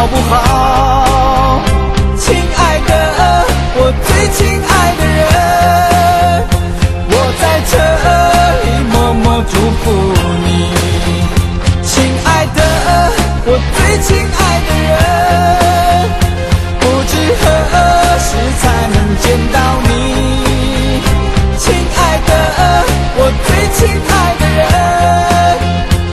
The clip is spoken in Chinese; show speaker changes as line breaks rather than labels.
好不好？亲爱的，我最亲爱的人。